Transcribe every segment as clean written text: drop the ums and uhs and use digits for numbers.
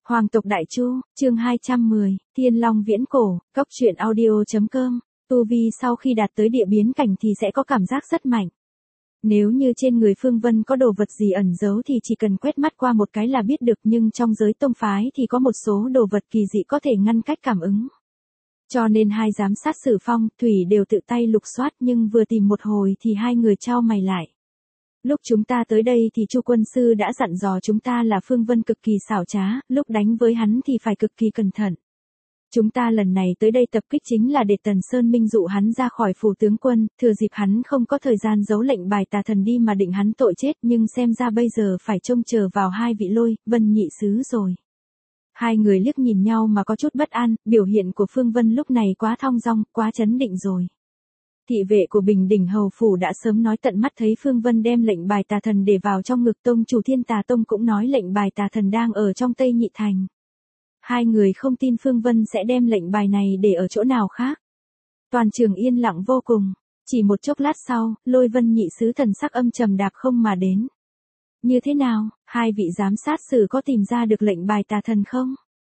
Hoàng tộc Đại Chu, chương 210, Thiên Long Viễn Cổ, Cốc truyện audio.com, tu vi sau khi đạt tới địa biến cảnh thì sẽ có cảm giác rất mạnh. Nếu như trên người Phương Vân có đồ vật gì ẩn giấu thì chỉ cần quét mắt qua một cái là biết được, nhưng trong giới tông phái thì có một số đồ vật kỳ dị có thể ngăn cách cảm ứng. Cho nên hai giám sát Sử Phong, Thủy đều tự tay lục soát, nhưng vừa tìm một hồi thì hai người chau mày lại. Lúc chúng ta tới đây thì Chu quân sư đã dặn dò chúng ta là Phương Vân cực kỳ xảo trá, lúc đánh với hắn thì phải cực kỳ cẩn thận. Chúng ta lần này tới đây tập kích chính là để Tần Sơn Minh dụ hắn ra khỏi phủ tướng quân, thừa dịp hắn không có thời gian giấu lệnh bài tà thần đi mà định hắn tội chết, nhưng xem ra bây giờ phải trông chờ vào hai vị Lôi, Vân nhị sứ rồi. Hai người liếc nhìn nhau mà có chút bất an, biểu hiện của Phương Vân lúc này quá thong dong, quá chấn định rồi. Thị vệ của Bình Đỉnh Hầu Phủ đã sớm nói tận mắt thấy Phương Vân đem lệnh bài tà thần để vào trong ngực, tông chủ Thiên Tà Tông cũng nói lệnh bài tà thần đang ở trong Tây Nhị Thành. Hai người không tin Phương Vân sẽ đem lệnh bài này để ở chỗ nào khác. Toàn trường yên lặng vô cùng, chỉ một chốc lát sau, Lôi Vân nhị sứ thần sắc âm trầm đạp không mà đến. Như thế nào, hai vị giám sát sử có tìm ra được lệnh bài tà thần không?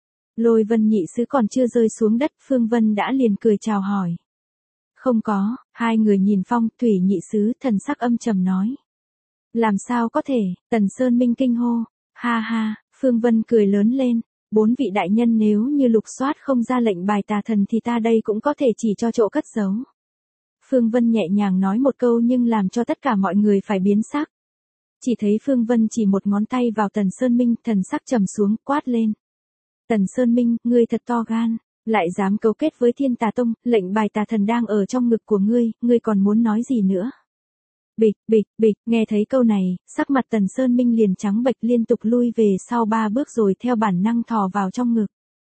Lôi Vân nhị sứ còn chưa rơi xuống đất, Phương Vân đã liền cười chào hỏi. Không có, hai người nhìn Phong, Thủy nhị sứ, thần sắc âm trầm nói. Làm sao có thể, Tần Sơn Minh kinh hô. Ha ha, Phương Vân cười lớn lên. Bốn vị đại nhân, nếu như lục soát không ra lệnh bài tà thần thì ta đây cũng có thể chỉ cho chỗ cất giấu. Phương Vân nhẹ nhàng nói một câu nhưng làm cho tất cả mọi người phải biến sắc. Chỉ thấy Phương Vân chỉ một ngón tay vào Tần Sơn Minh, thần sắc trầm xuống, quát lên. Tần Sơn Minh, ngươi thật to gan, lại dám cấu kết với Thiên Tà Tông, lệnh bài tà thần đang ở trong ngực của ngươi còn muốn nói gì nữa? Bịch, bịch, bịch, nghe thấy câu này, sắc mặt Tần Sơn Minh liền trắng bệch, liên tục lui về sau 3 bước rồi theo bản năng thò vào trong ngực.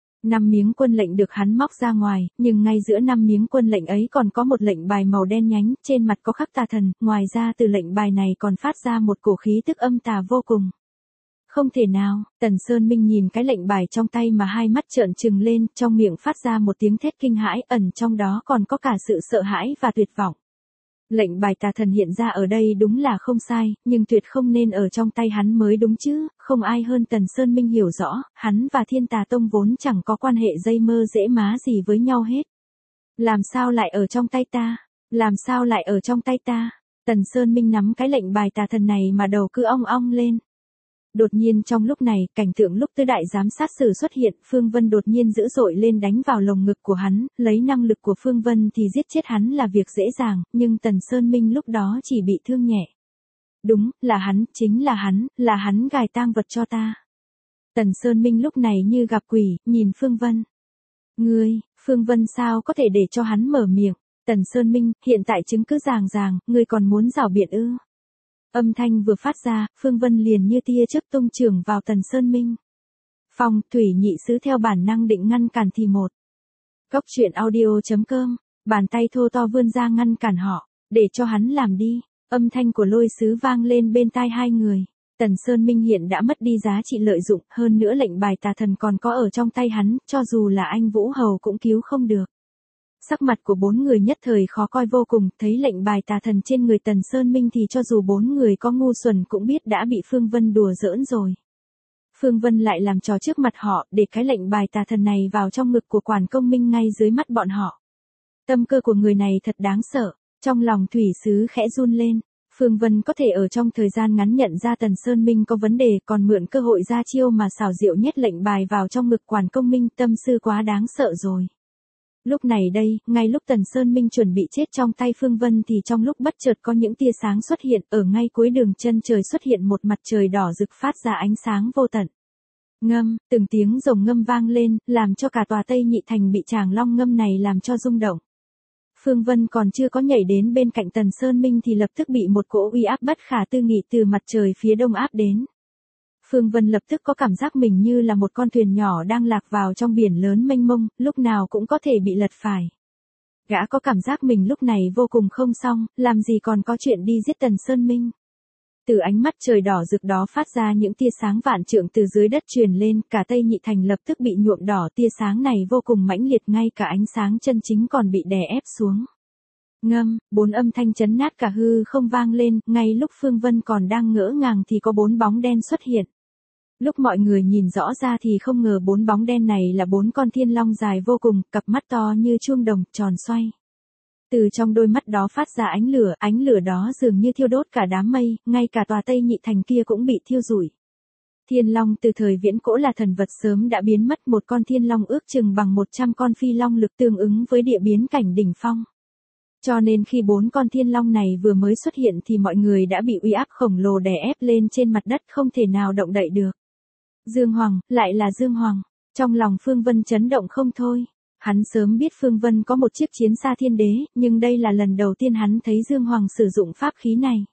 5 miếng quân lệnh được hắn móc ra ngoài, nhưng ngay giữa 5 miếng quân lệnh ấy còn có một lệnh bài màu đen nhánh, trên mặt có khắc tà thần, ngoài ra từ lệnh bài này còn phát ra một cổ khí tức âm tà vô cùng. Không thể nào, Tần Sơn Minh nhìn cái lệnh bài trong tay mà hai mắt trợn trừng lên, trong miệng phát ra một tiếng thét kinh hãi, ẩn trong đó còn có cả sự sợ hãi và tuyệt vọng. Lệnh bài tà thần hiện ra ở đây đúng là không sai, nhưng tuyệt không nên ở trong tay hắn mới đúng chứ, không ai hơn Tần Sơn Minh hiểu rõ, hắn và Thiên Tà Tông vốn chẳng có quan hệ dây mơ dễ má gì với nhau hết. Làm sao lại ở trong tay ta? Làm sao lại ở trong tay ta? Tần Sơn Minh nắm cái lệnh bài tà thần này mà đầu cứ ong ong lên. Đột nhiên trong lúc này, cảnh tượng lúc tứ đại giám sát sử xuất hiện, Phương Vân đột nhiên dữ dội lên đánh vào lồng ngực của hắn, lấy năng lực của Phương Vân thì giết chết hắn là việc dễ dàng, nhưng Tần Sơn Minh lúc đó chỉ bị thương nhẹ. Đúng, là hắn, chính là hắn gài tang vật cho ta. Tần Sơn Minh lúc này như gặp quỷ, nhìn Phương Vân. Phương Vân sao có thể để cho hắn mở miệng? Tần Sơn Minh, hiện tại chứng cứ ràng, ngươi còn muốn rảo biện ư? Âm thanh vừa phát ra, Phương Vân liền như tia chớp tung chưởng vào Tần Sơn Minh. Phong, Thủy nhị sứ theo bản năng định ngăn cản thì một. Cốc truyện audio.com, bàn tay thô to vươn ra ngăn cản họ, để cho hắn làm đi. Âm thanh của Lôi sứ vang lên bên tai hai người. Tần Sơn Minh hiện đã mất đi giá trị lợi dụng, hơn nữa lệnh bài tà thần còn có ở trong tay hắn, cho dù là anh Vũ Hầu cũng cứu không được. Sắc mặt của bốn người nhất thời khó coi vô cùng, thấy lệnh bài tà thần trên người Tần Sơn Minh thì cho dù bốn người có ngu xuẩn cũng biết đã bị Phương Vân đùa giỡn rồi. Phương Vân lại làm trò trước mặt họ, để cái lệnh bài tà thần này vào trong ngực của Quản Công Minh ngay dưới mắt bọn họ. Tâm cơ của người này thật đáng sợ, trong lòng Thủy sứ khẽ run lên. Phương Vân có thể ở trong thời gian ngắn nhận ra Tần Sơn Minh có vấn đề, còn mượn cơ hội ra chiêu mà xảo diệu nhét lệnh bài vào trong ngực Quản Công Minh, tâm sư quá đáng sợ rồi. Lúc này đây, ngay lúc Tần Sơn Minh chuẩn bị chết trong tay Phương Vân thì trong lúc bất chợt có những tia sáng xuất hiện, ở ngay cuối đường chân trời xuất hiện một mặt trời đỏ rực phát ra ánh sáng vô tận. Ngâm, từng tiếng rồng ngâm vang lên, làm cho cả tòa Tây Nhị Thành bị tràng long ngâm này làm cho rung động. Phương Vân còn chưa có nhảy đến bên cạnh Tần Sơn Minh thì lập tức bị một cỗ uy áp bất khả tư nghị từ mặt trời phía đông áp đến. Phương Vân lập tức có cảm giác mình như là một con thuyền nhỏ đang lạc vào trong biển lớn mênh mông, lúc nào cũng có thể bị lật phải. Gã có cảm giác mình lúc này vô cùng không xong, làm gì còn có chuyện đi giết Tần Sơn Minh. Từ ánh mắt trời đỏ rực đó phát ra những tia sáng vạn trượng từ dưới đất truyền lên, cả Tây Nhị Thành lập tức bị nhuộm đỏ, tia sáng này vô cùng mãnh liệt, ngay cả ánh sáng chân chính còn bị đè ép xuống. Ngâm, 4 âm thanh chấn nát cả hư không vang lên, ngay lúc Phương Vân còn đang ngỡ ngàng thì có 4 bóng đen xuất hiện. Lúc mọi người nhìn rõ ra thì không ngờ 4 bóng đen này là 4 con thiên long dài vô cùng, cặp mắt to như chuông đồng, tròn xoay. Từ trong đôi mắt đó phát ra ánh lửa đó dường như thiêu đốt cả đám mây, ngay cả tòa Tây Nhị Thành kia cũng bị thiêu rụi. Thiên long từ thời viễn cổ là thần vật sớm đã biến mất, một con thiên long ước chừng bằng 100 con phi long lực tương ứng với địa biến cảnh đỉnh phong. Cho nên khi 4 con thiên long này vừa mới xuất hiện thì mọi người đã bị uy áp khổng lồ đè ép lên trên mặt đất, không thể nào động đậy được. Dương Hoàng, lại là Dương Hoàng. Trong lòng Phương Vân chấn động không thôi. Hắn sớm biết Phương Vân có một chiếc chiến xa thiên đế, nhưng đây là lần đầu tiên hắn thấy Dương Hoàng sử dụng pháp khí này.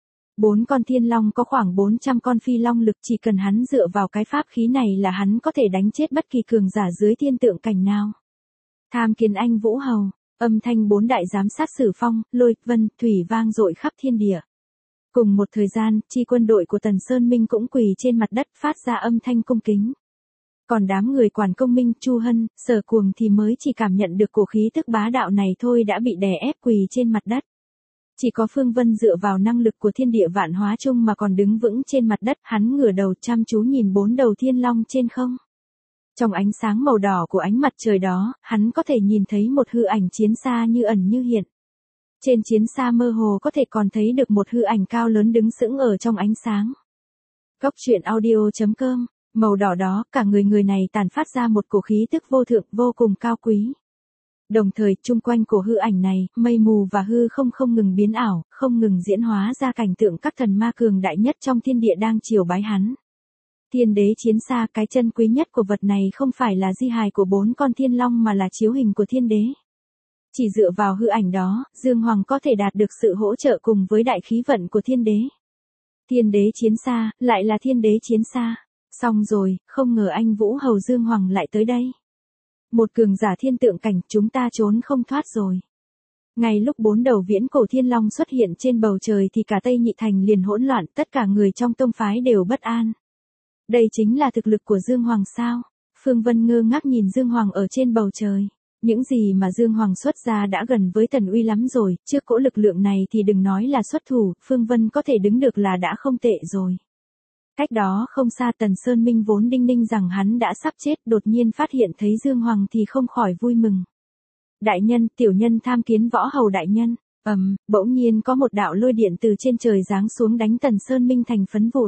4 con thiên long có khoảng 400 con phi long lực, chỉ cần hắn dựa vào cái pháp khí này là hắn có thể đánh chết bất kỳ cường giả dưới thiên tượng cảnh nào. Tham kiến anh Vũ Hầu, âm thanh 4 đại giám sát Sử Phong, Lôi, Vân, Thủy vang dội khắp thiên địa. Cùng một thời gian, chi quân đội của Tần Sơn Minh cũng quỳ trên mặt đất phát ra âm thanh cung kính. Còn đám người Quản Công Minh, Chu Hân, Sở Cuồng thì mới chỉ cảm nhận được cổ khí tức bá đạo này thôi đã bị đè ép quỳ trên mặt đất. Chỉ có Phương Vân dựa vào năng lực của thiên địa vạn hóa chung mà còn đứng vững trên mặt đất, hắn ngửa đầu chăm chú nhìn 4 đầu thiên long trên không. Trong ánh sáng màu đỏ của ánh mặt trời đó, hắn có thể nhìn thấy một hư ảnh chiến xa như ẩn như hiện. Trên chiến xa mơ hồ có thể còn thấy được một hư ảnh cao lớn đứng sững ở trong ánh sáng. Cốc truyện audio.com, màu đỏ đó, cả người này tản phát ra một cổ khí tức vô thượng vô cùng cao quý. Đồng thời, chung quanh cổ hư ảnh này, mây mù và hư không ngừng biến ảo, không ngừng diễn hóa ra cảnh tượng các thần ma cường đại nhất trong thiên địa đang triều bái hắn. Thiên đế chiến xa, cái chân quý nhất của vật này không phải là di hài của 4 con thiên long mà là chiếu hình của thiên đế. Chỉ dựa vào hư ảnh đó, Dương Hoàng có thể đạt được sự hỗ trợ cùng với đại khí vận của thiên đế. Thiên đế chiến xa, lại là thiên đế chiến xa. Xong rồi, không ngờ anh Vũ Hầu Dương Hoàng lại tới đây. Một cường giả thiên tượng cảnh, chúng ta trốn không thoát rồi. Ngay lúc 4 đầu viễn cổ thiên long xuất hiện trên bầu trời thì cả Tây Nhị Thành liền hỗn loạn, tất cả người trong tông phái đều bất an. Đây chính là thực lực của Dương Hoàng sao? Phương Vân ngơ ngác nhìn Dương Hoàng ở trên bầu trời. Những gì mà Dương Hoàng xuất ra đã gần với tần uy lắm rồi, trước cỗ lực lượng này thì đừng nói là xuất thủ, Phương Vân có thể đứng được là đã không tệ rồi. Cách đó không xa, Tần Sơn Minh vốn đinh ninh rằng hắn đã sắp chết, đột nhiên phát hiện thấy Dương Hoàng thì không khỏi vui mừng. Đại nhân, tiểu nhân tham kiến Võ Hầu đại nhân. Bỗng nhiên có một đạo lôi điện từ trên trời giáng xuống đánh Tần Sơn Minh thành phấn vụn.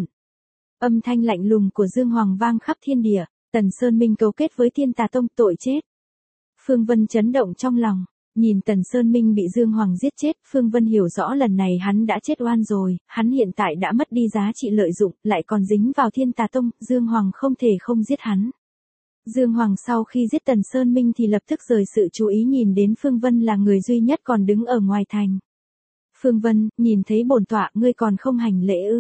Âm thanh lạnh lùng của Dương Hoàng vang khắp thiên địa, Tần Sơn Minh cấu kết với Thiên Tà Tông, tội chết. Phương Vân chấn động trong lòng, nhìn Tần Sơn Minh bị Dương Hoàng giết chết, Phương Vân hiểu rõ lần này hắn đã chết oan rồi, hắn hiện tại đã mất đi giá trị lợi dụng, lại còn dính vào Thiên Tà Tông, Dương Hoàng không thể không giết hắn. Dương Hoàng sau khi giết Tần Sơn Minh thì lập tức rời sự chú ý nhìn đến Phương Vân là người duy nhất còn đứng ở ngoài thành. Phương Vân, nhìn thấy bổn tọa, ngươi còn không hành lễ ư?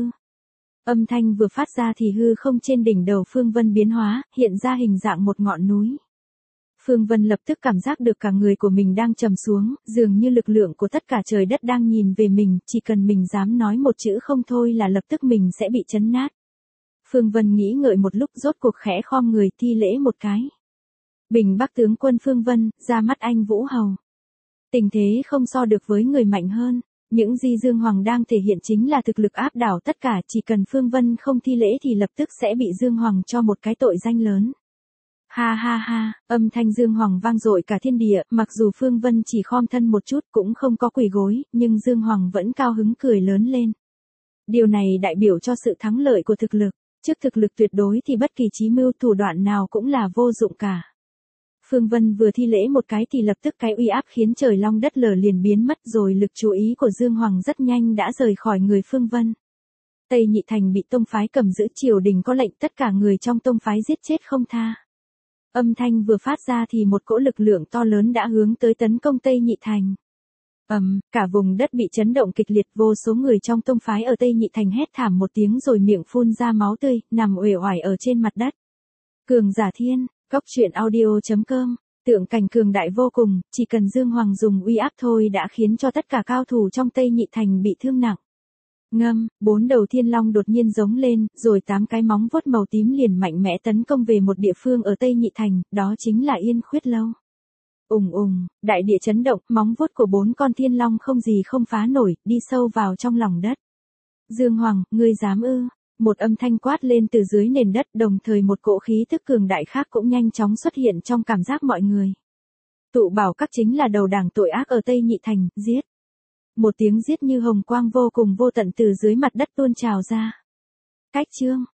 Âm thanh vừa phát ra thì hư không trên đỉnh đầu Phương Vân biến hóa, hiện ra hình dạng một ngọn núi. Phương Vân lập tức cảm giác được cả người của mình đang trầm xuống, dường như lực lượng của tất cả trời đất đang nhìn về mình, chỉ cần mình dám nói một chữ không thôi là lập tức mình sẽ bị chấn nát. Phương Vân nghĩ ngợi một lúc, rốt cuộc khẽ khom người thi lễ một cái. Bình Bắc tướng quân Phương Vân, ra mắt anh Vũ Hầu. Tình thế không so được với người mạnh hơn, những gì Dương Hoàng đang thể hiện chính là thực lực áp đảo tất cả, chỉ cần Phương Vân không thi lễ thì lập tức sẽ bị Dương Hoàng cho một cái tội danh lớn. Ha ha ha, âm thanh Dương Hoàng vang dội cả thiên địa, mặc dù Phương Vân chỉ khom thân một chút cũng không có quỳ gối, nhưng Dương Hoàng vẫn cao hứng cười lớn lên. Điều này đại biểu cho sự thắng lợi của thực lực, trước thực lực tuyệt đối thì bất kỳ chí mưu thủ đoạn nào cũng là vô dụng cả. Phương Vân vừa thi lễ một cái thì lập tức cái uy áp khiến trời long đất lở liền biến mất rồi, lực chú ý của Dương Hoàng rất nhanh đã rời khỏi người Phương Vân. Tây Nhị Thành bị tông phái cầm giữ, triều đình có lệnh tất cả người trong tông phái giết chết không tha. Âm thanh vừa phát ra thì một cỗ lực lượng to lớn đã hướng tới tấn công Tây Nhị Thành. Cả vùng đất bị chấn động kịch liệt, vô số người trong tông phái ở Tây Nhị Thành hét thảm một tiếng rồi miệng phun ra máu tươi, nằm uể oải ở trên mặt đất. Cường giả thiên, Cốc truyện audio.com, tượng cảnh cường đại vô cùng, chỉ cần Dương Hoàng dùng uy áp thôi đã khiến cho tất cả cao thủ trong Tây Nhị Thành bị thương nặng. Ngâm, 4 đầu thiên long đột nhiên giống lên, rồi 8 cái móng vuốt màu tím liền mạnh mẽ tấn công về một địa phương ở Tây Nhị Thành, đó chính là Yên Khuyết Lâu. Đại địa chấn động, móng vuốt của 4 con thiên long không gì không phá nổi, đi sâu vào trong lòng đất. Dương Hoàng, ngươi dám ư? Một âm thanh quát lên từ dưới nền đất, đồng thời một cỗ khí tức cường đại khác cũng nhanh chóng xuất hiện trong cảm giác mọi người. Tụ bảo các chính là đầu đảng tội ác ở Tây Nhị Thành, giết. Một tiếng giết như hồng quang vô cùng vô tận từ dưới mặt đất tuôn trào ra. Cách chương